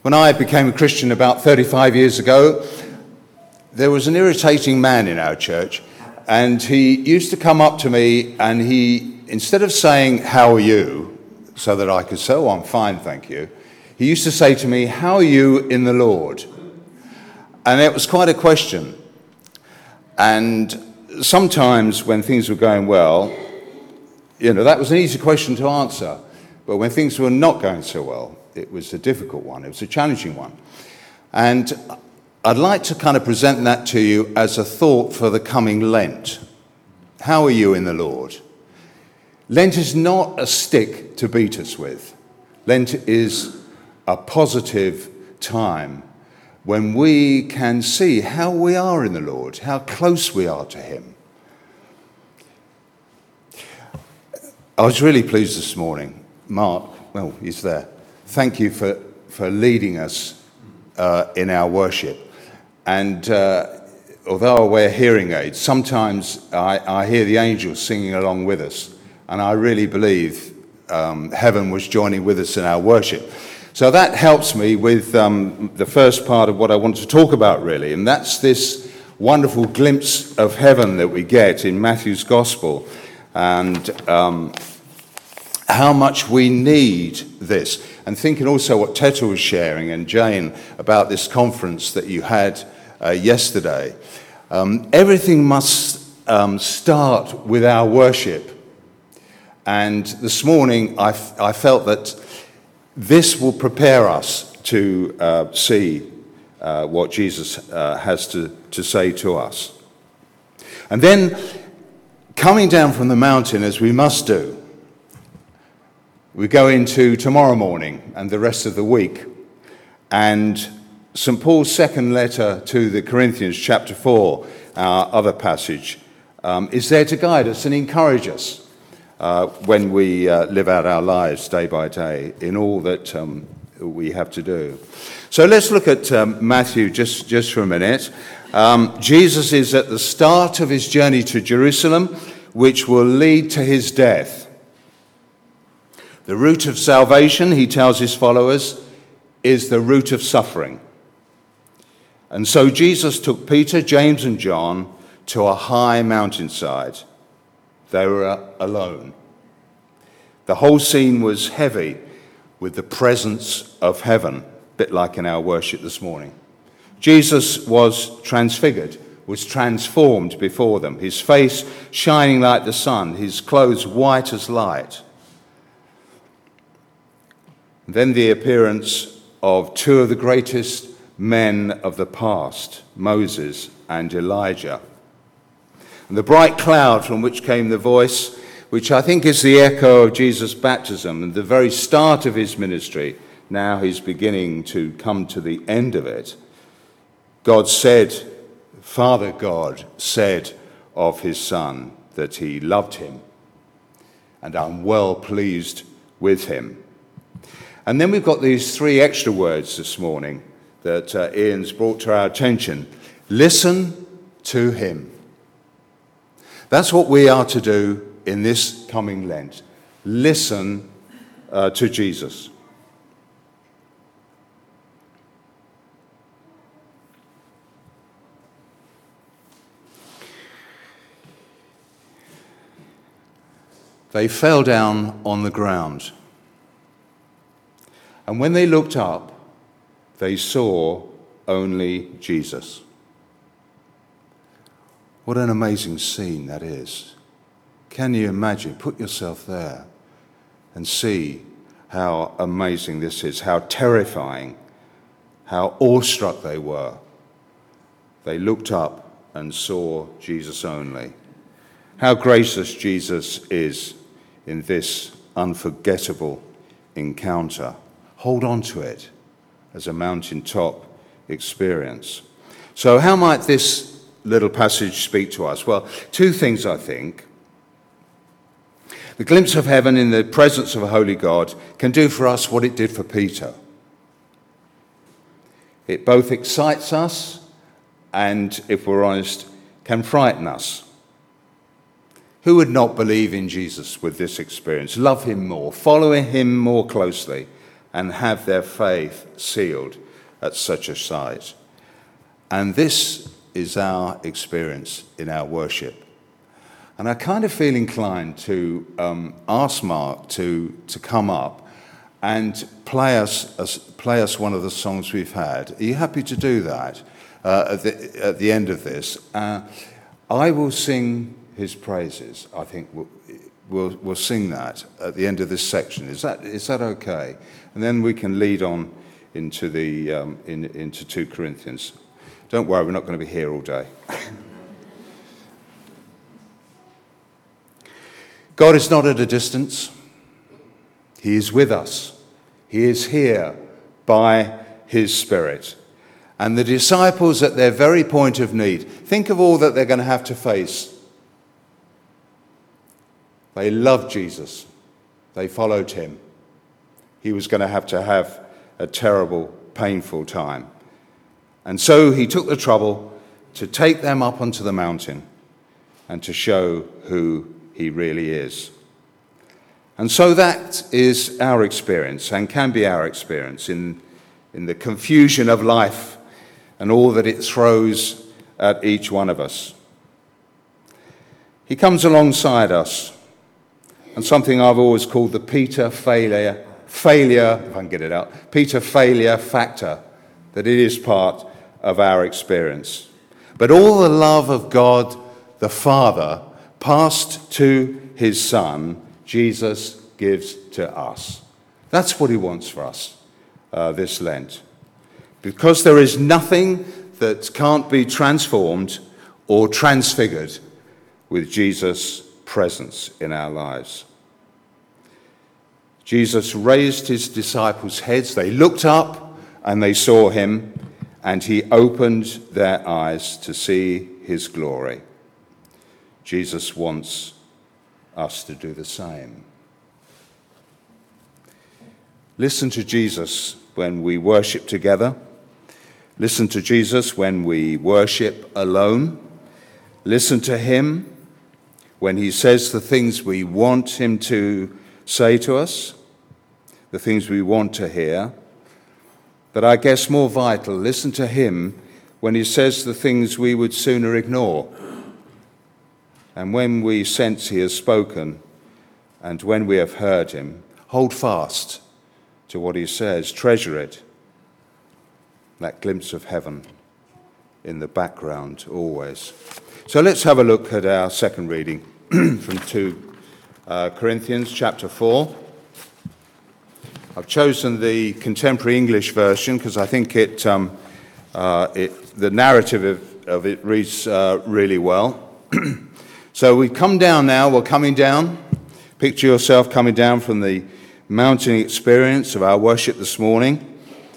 When I became a Christian about 35 years ago, there was an irritating man in our church, and he used to come up to me, and he, instead of saying, "How are you?" so that I could say, "Oh, I'm fine, thank you," he used to say to me, "How are you in the Lord?" And it was quite a question. And sometimes when things were going well, that was an easy question to answer. But when things were not going so well, it was a difficult one. It was a challenging one. And I'd like to kind of present that to you as a thought for the coming Lent. How are you in the Lord? Lent is not a stick to beat us with. Lent is a positive time when we can see how we are in the Lord, how close we are to him. I was really pleased this morning. Mark, well, he's there. Thank you for leading us in our worship. And although I wear hearing aids, sometimes I hear the angels singing along with us. And I really believe heaven was joining with us in our worship. So that helps me with the first part of what I want to talk about, really. And that's this wonderful glimpse of heaven that we get in Matthew's Gospel. And how much we need this. And thinking also what Teta was sharing and Jane about this conference that you had yesterday. Everything must start with our worship. And this morning I felt that this will prepare us to see what Jesus has to say to us. And then coming down from the mountain, as we must do, we go into tomorrow morning and the rest of the week. And St. Paul's second letter to the Corinthians, chapter 4, our other passage, is there to guide us and encourage us when we live out our lives day by day in all that we have to do. So let's look at Matthew just for a minute. Jesus is at the start of his journey to Jerusalem, which will lead to his death. The route of salvation, he tells his followers, is the route of suffering. And so Jesus took Peter, James, and John to a high mountainside. They were alone. The whole scene was heavy with the presence of heaven, a bit like in our worship this morning. Jesus was transfigured, was transformed before them, his face shining like the sun, his clothes white as light. Then the appearance of two of the greatest men of the past, Moses and Elijah. And the bright cloud from which came the voice, which I think is the echo of Jesus' baptism and the very start of his ministry. Now he's beginning to come to the end of it. Father God said of his Son that he loved him, and I'm well pleased with him. And then we've got these three extra words this morning that Ian's brought to our attention. Listen to him. That's what we are to do in this coming Lent. Listen to Jesus. They fell down on the ground. And when they looked up, they saw only Jesus. What an amazing scene that is. Can you imagine? Put yourself there and see how amazing this is, how terrifying, how awestruck they were. They looked up and saw Jesus only. How gracious Jesus is in this unforgettable encounter. Hold on to it as a mountaintop experience. So how might this little passage speak to us? Well, two things, I think. The glimpse of heaven in the presence of a holy God can do for us what it did for Peter. It both excites us and, if we're honest, can frighten us. Who would not believe in Jesus with this experience, love him more, follow him more closely, and have their faith sealed at such a sight. And this is our experience in our worship. And I kind of feel inclined to ask Mark to come up and play us one of the songs we've had. Are you happy to do that at the end of this? I will sing his praises. I think we'll sing that at the end of this section. Is that okay? And then we can lead on into into 2 Corinthians. Don't worry, we're not going to be here all day. God is not at a distance. He is with us. He is here by his Spirit. And the disciples at their very point of need, think of all that they're going to have to face. They loved Jesus. They followed him. He was going to have a terrible, painful time. And so he took the trouble to take them up onto the mountain and to show who he really is. And so that is our experience and can be our experience in the confusion of life and all that it throws at each one of us. He comes alongside us, and something I've always called the Peter failure, if I can get it out, Peter failure factor, that it is part of our experience. But all the love of God the Father passed to his Son, Jesus gives to us. That's what he wants for us this Lent. Because there is nothing that can't be transformed or transfigured with Jesus' presence in our lives. Jesus raised his disciples' heads. They looked up and they saw him, and he opened their eyes to see his glory. Jesus wants us to do the same. Listen to Jesus when we worship together. Listen to Jesus when we worship alone. Listen to him when he says the things we want him to say to us, the things we want to hear. But I guess more vital, listen to him when he says the things we would sooner ignore. And when we sense he has spoken, and when we have heard him, hold fast to what he says, treasure it. That glimpse of heaven in the background always. So let's have a look at our second reading from 2 Corinthians chapter 4. I've chosen the contemporary English version because I think the narrative of it reads really well. So we come down now, we're coming down. Picture yourself coming down from the mountain experience of our worship this morning.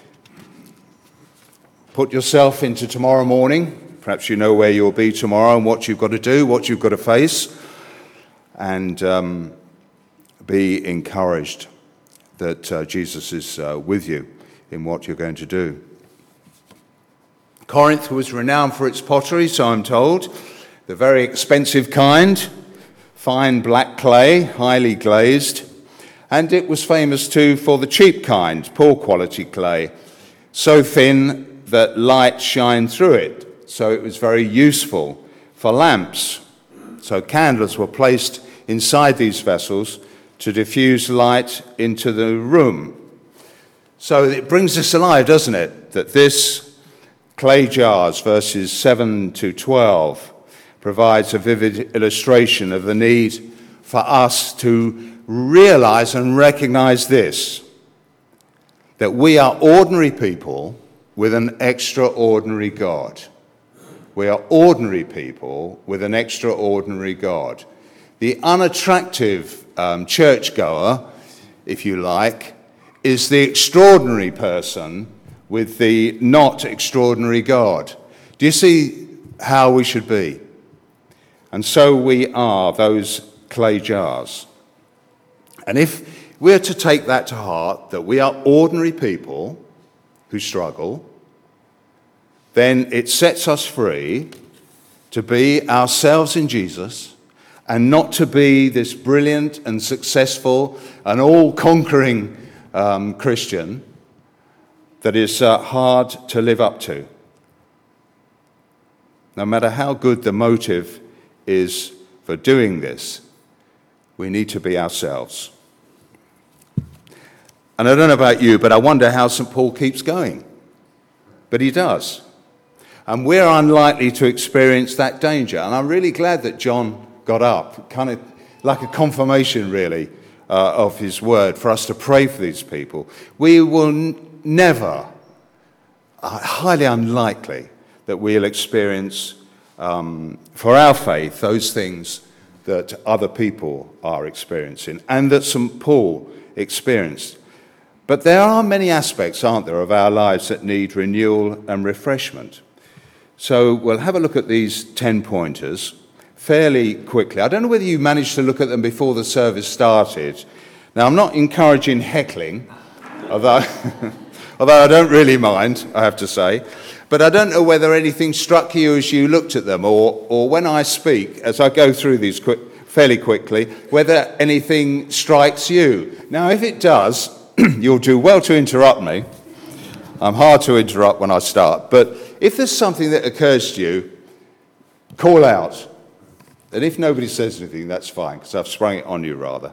Put yourself into tomorrow morning. Perhaps you know where you'll be tomorrow and what you've got to do, what you've got to face. And be encouraged that Jesus is with you in what you're going to do. Corinth was renowned for its pottery, so I'm told. The very expensive kind, fine black clay, highly glazed. And it was famous too for the cheap kind, poor quality clay, so thin that light shined through it. So it was very useful for lamps. So candles were placed inside these vessels to diffuse light into the room. So it brings us alive, doesn't it, that this clay jars, verses 7 to 12, provides a vivid illustration of the need for us to realize and recognize this, that we are ordinary people with an extraordinary God. We are ordinary people with an extraordinary God. The unattractive churchgoer, if you like, is the extraordinary person with the not extraordinary God. Do you see how we should be? And so we are those clay jars. And if we're to take that to heart, that we are ordinary people who struggle, then it sets us free to be ourselves in Jesus and not to be this brilliant and successful and all-conquering Christian that is hard to live up to. No matter how good the motive is for doing this, we need to be ourselves. And I don't know about you, but I wonder how St. Paul keeps going. But he does. And we're unlikely to experience that danger. And I'm really glad that John got up, kind of like a confirmation, really, of his word for us to pray for these people. We will never, highly unlikely, that we'll experience for our faith those things that other people are experiencing and that St. Paul experienced. But there are many aspects, aren't there, of our lives that need renewal and refreshment. So we'll have a look at these 10 pointers fairly quickly. I don't know whether you managed to look at them before the service started. Now, I'm not encouraging heckling, although I don't really mind, I have to say. But I don't know whether anything struck you as you looked at them, or when I speak, as I go through these fairly quickly, whether anything strikes you. Now, if it does, you'll do well to interrupt me. I'm hard to interrupt when I start. But if there's something that occurs to you, call out. And if nobody says anything, that's fine, because I've sprung it on you, rather.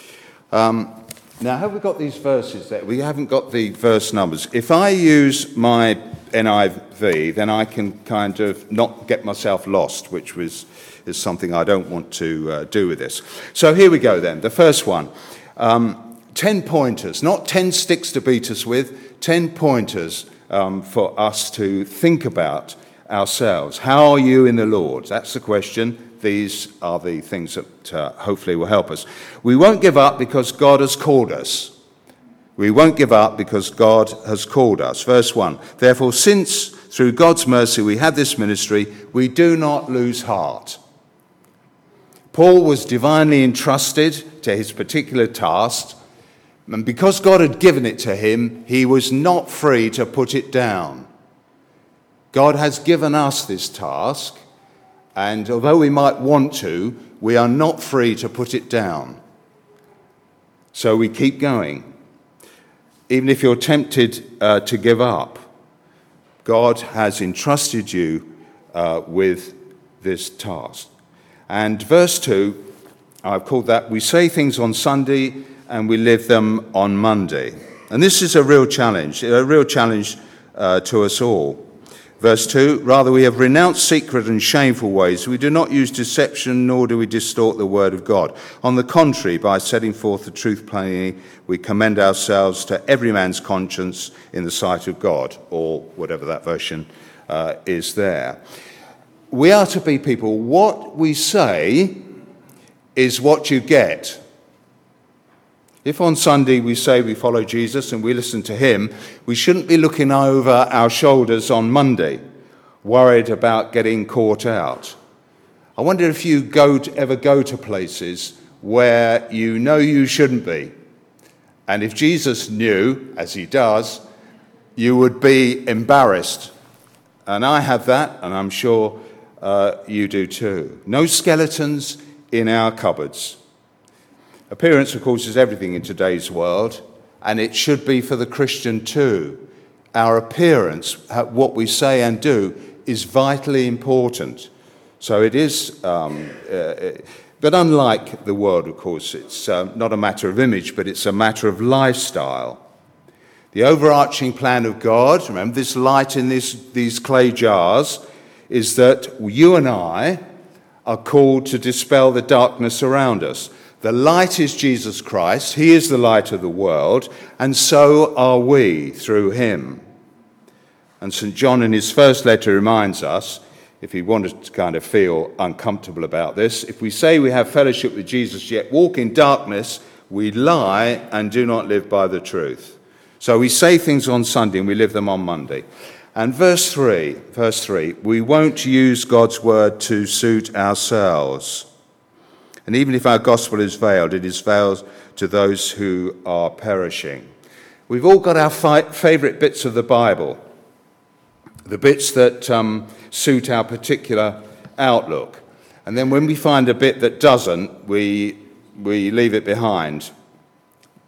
Now, have we got these verses there? We haven't got the verse numbers. If I use my NIV, then I can kind of not get myself lost, which is something I don't want to do with this. So here we go then. The first one. 10 pointers, not 10 sticks to beat us with, 10 pointers for us to think about ourselves. How are you in the Lord? That's the question. These are the things that hopefully will help us. We won't give up because God has called us. We won't give up because God has called us. Verse 1, therefore, since through God's mercy we have this ministry, we do not lose heart. Paul was divinely entrusted to his particular task, and because God had given it to him, he was not free to put it down. God has given us this task, and although we might want to, we are not free to put it down. So we keep going. Even if you're tempted to give up, God has entrusted you with this task. And verse 2, I've called that, we say things on Sunday and we live them on Monday. And this is a real challenge to us all. Verse 2, rather we have renounced secret and shameful ways. We do not use deception, nor do we distort the word of God. On the contrary, by setting forth the truth plainly, we commend ourselves to every man's conscience in the sight of God, or whatever that version is there. We are to be people, what we say is what you get. If on Sunday we say we follow Jesus and we listen to him, we shouldn't be looking over our shoulders on Monday, worried about getting caught out. I wonder if you ever go to places where you know you shouldn't be. And if Jesus knew, as he does, you would be embarrassed. And I have that, and I'm sure you do too. No skeletons in our cupboards. Appearance, of course, is everything in today's world, and it should be for the Christian too. Our appearance, what we say and do, is vitally important. So it is, but unlike the world, of course, it's not a matter of image, but it's a matter of lifestyle. The overarching plan of God, remember this light in these clay jars, is that you and I are called to dispel the darkness around us. The light is Jesus Christ. He is the light of the world, and so are we through him. And St. John in his first letter reminds us, if he wanted to kind of feel uncomfortable about this, if we say we have fellowship with Jesus yet walk in darkness, we lie and do not live by the truth. So we say things on Sunday and we live them on Monday. And verse 3, we won't use God's word to suit ourselves. And even if our gospel is veiled, it is veiled to those who are perishing. We've all got our favourite bits of the Bible, the bits that suit our particular outlook. And then when we find a bit that doesn't, we leave it behind.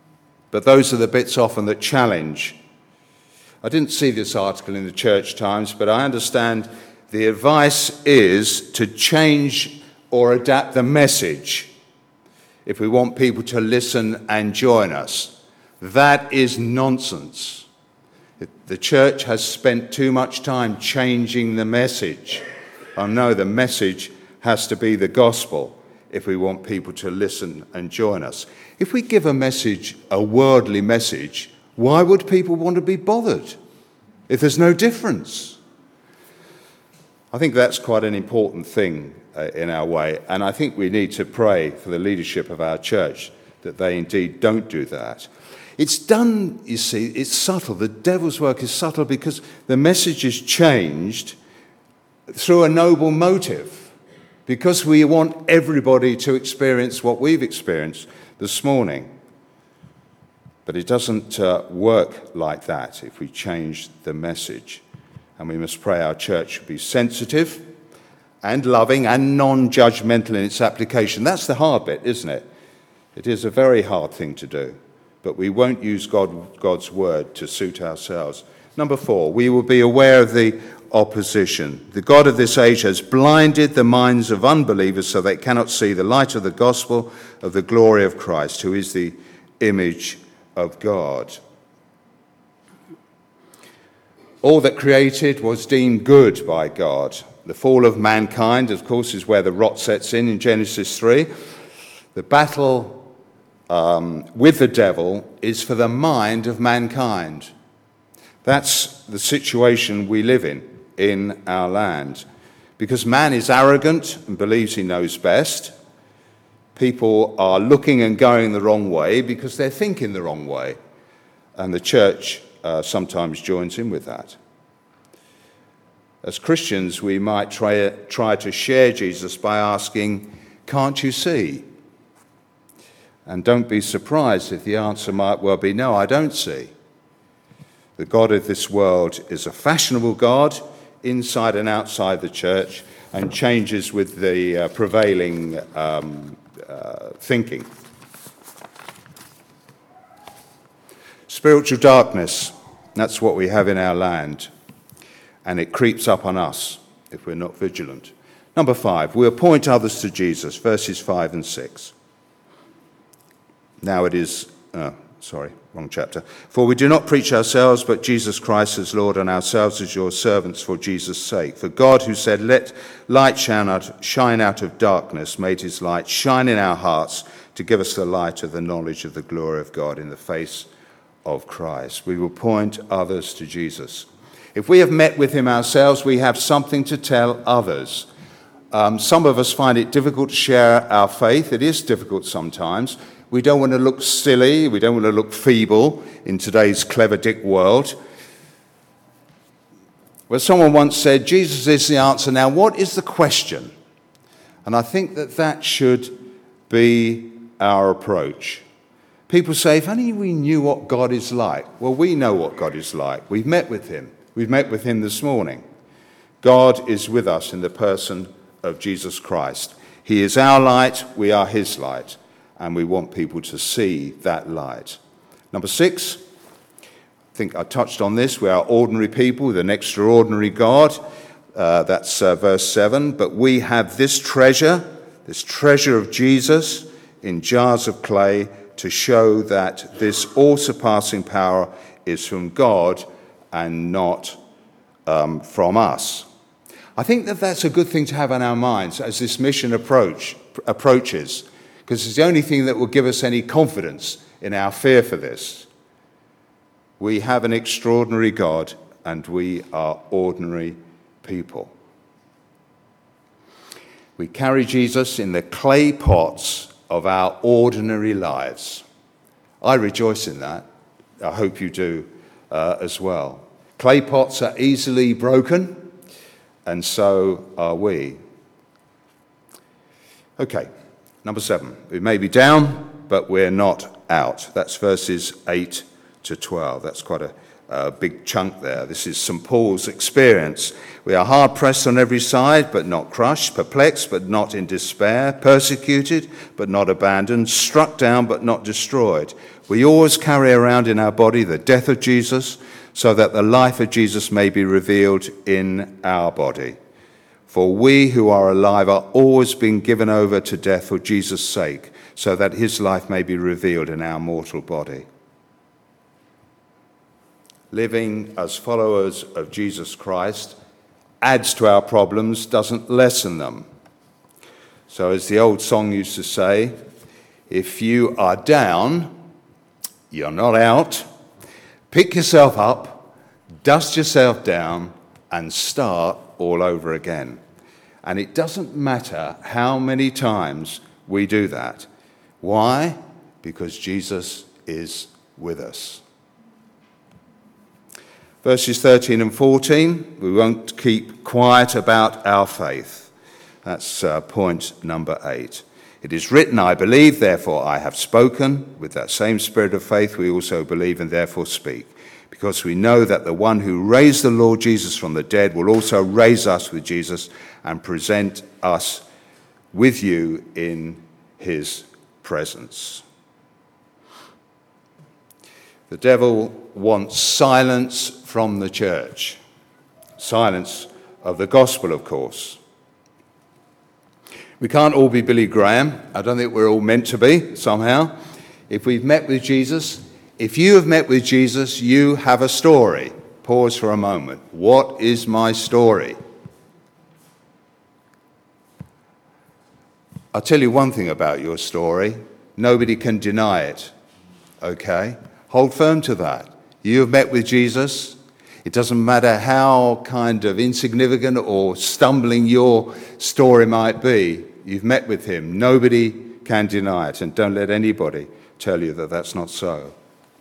But those are the bits often that challenge. I didn't see this article in the Church Times, but I understand the advice is to change or adapt the message if we want people to listen and join us. That is nonsense. The church has spent too much time changing the message. Oh no, the message has to be the gospel if we want people to listen and join us. If we give a message, a worldly message, why would people want to be bothered if there's no difference? I think that's quite an important thing in our way, and I think we need to pray for the leadership of our church that they indeed don't do that. It's done, you see, it's subtle. The devil's work is subtle because the message is changed through a noble motive, because we want everybody to experience what we've experienced this morning. But it doesn't work like that if we change the message. And we must pray our church should be sensitive and loving and non-judgmental in its application. That's the hard bit, isn't it? It is a very hard thing to do. But we won't use God's word to suit ourselves. Number 4, we will be aware of the opposition. The god of this age has blinded the minds of unbelievers so they cannot see the light of the gospel of the glory of Christ, who is the image of God. All that created was deemed good by God. The fall of mankind, of course, is where the rot sets in Genesis 3. The battle with the devil is for the mind of mankind. That's the situation we live in our land. Because man is arrogant and believes he knows best, people are looking and going the wrong way because they're thinking the wrong way. And the church sometimes joins in with that. As Christians, we might try to share Jesus by asking, "Can't you see?" And don't be surprised if the answer might well be, "No, I don't see." The god of this world is a fashionable god inside and outside the church and changes with the prevailing thinking. Spiritual darkness, that's what we have in our land, and it creeps up on us if we're not vigilant. Number 5, we'll point others to Jesus, verses 5 and 6. Now it is, wrong chapter. For we do not preach ourselves, but Jesus Christ as Lord, and ourselves as your servants for Jesus' sake. For God, who said, "Let light shine out of darkness," made his light shine in our hearts to give us the light of the knowledge of the glory of God in the face of Christ. We will point others to Jesus. If we have met with him ourselves, we have something to tell others. Some of us find it difficult to share our faith. It is difficult sometimes. We don't want to look silly. We don't want to look feeble in today's clever dick world. Well, someone once said, Jesus is the answer. Now, what is the question? And I think that should be our approach. People say, if only we knew what God is like. Well, we know what God is like. We've met with him. We've met with him this morning. God is with us in the person of Jesus Christ. He is our light. We are his light. And we want people to see that light. Number 6, I think I touched on this. We are ordinary people with an extraordinary God. That's verse 7. But we have this treasure of Jesus in jars of clay to show that this all-surpassing power is from God and not from us. I think that's a good thing to have in our minds as this mission approaches. Because it's the only thing that will give us any confidence in our fear for this. We have an extraordinary God, and we are ordinary people. We carry Jesus in the clay pots of our ordinary lives. I rejoice in that. I hope you do as well. Clay pots are easily broken, and so are we. Okay. Number 7, we may be down, but we're not out. That's verses 8 to 12. That's quite big chunk there. This is St. Paul's experience. We are hard pressed on every side, but not crushed, perplexed, but not in despair, persecuted, but not abandoned, struck down, but not destroyed. We always carry around in our body the death of Jesus, so that the life of Jesus may be revealed in our body. For we who are alive are always being given over to death for Jesus' sake, so that his life may be revealed in our mortal body. Living as followers of Jesus Christ adds to our problems, doesn't lessen them. So as the old song used to say, if you are down, you're not out. Pick yourself up, dust yourself down, and start all over again. And it doesn't matter how many times we do that. Why? Because Jesus is with us. Verses 13 and 14, we won't keep quiet about our faith. That's point number 8. It is written, I believe, therefore I have spoken. With that same spirit of faith we also believe and therefore speak, because we know that the one who raised the Lord Jesus from the dead will also raise us with Jesus and present us with you in his presence. The devil wants silence from the church. Silence of the gospel, of course. We can't all be Billy Graham. I don't think we're all meant to be, somehow. If we've met with Jesus, if you have met with Jesus, you have a story. Pause for a moment. What is my story? I'll tell you one thing about your story. Nobody can deny it. Okay? Hold firm to that. You have met with Jesus. It doesn't matter how kind of insignificant or stumbling your story might be. You've met with him. Nobody can deny it. And don't let anybody tell you that that's not so.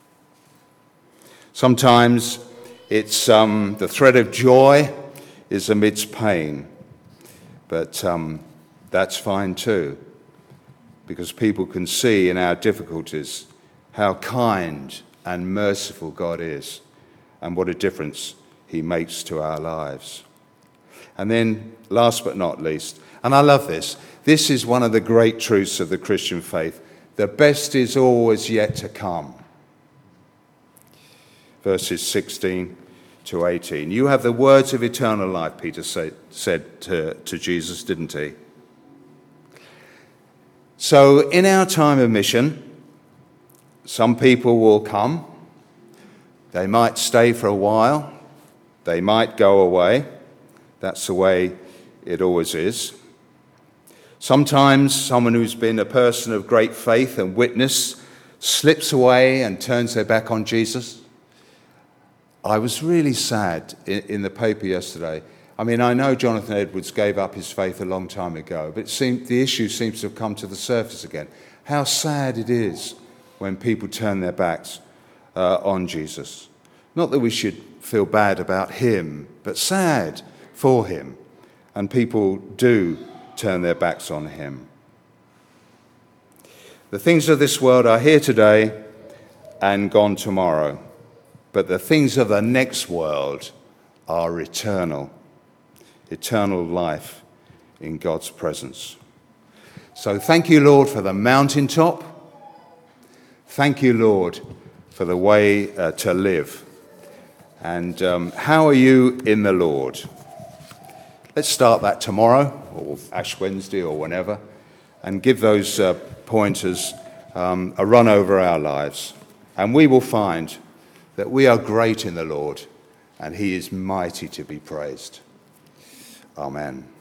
Sometimes it's the thread of joy is amidst pain. But that's fine too. Because people can see in our difficulties how kind and merciful God is, and what a difference he makes to our lives. And then, last but not least, and I love this is one of the great truths of the Christian faith: the best is always yet to come. Verses 16 to 18. You have the words of eternal life, Peter said to Jesus, didn't he? So in our time of mission, some people will come. They might stay for a while. They might go away. That's the way it always is. Sometimes someone who's been a person of great faith and witness slips away and turns their back on Jesus. I was really sad in the paper yesterday. I mean, I know Jonathan Edwards gave up his faith a long time ago, but the issue seems to have come to the surface again. How sad it is when people turn their backs on Jesus. Not that we should feel bad about him, but sad for him. And people do turn their backs on him. The things of this world are here today and gone tomorrow. But the things of the next world are eternal. Eternal life in God's presence. So thank you, Lord, for the mountaintop. Thank you, Lord, for the way to live. And how are you in the Lord? Let's start that tomorrow, or Ash Wednesday, or whenever, and give those pointers a run over our lives. And we will find that we are great in the Lord, and he is mighty to be praised. Amen.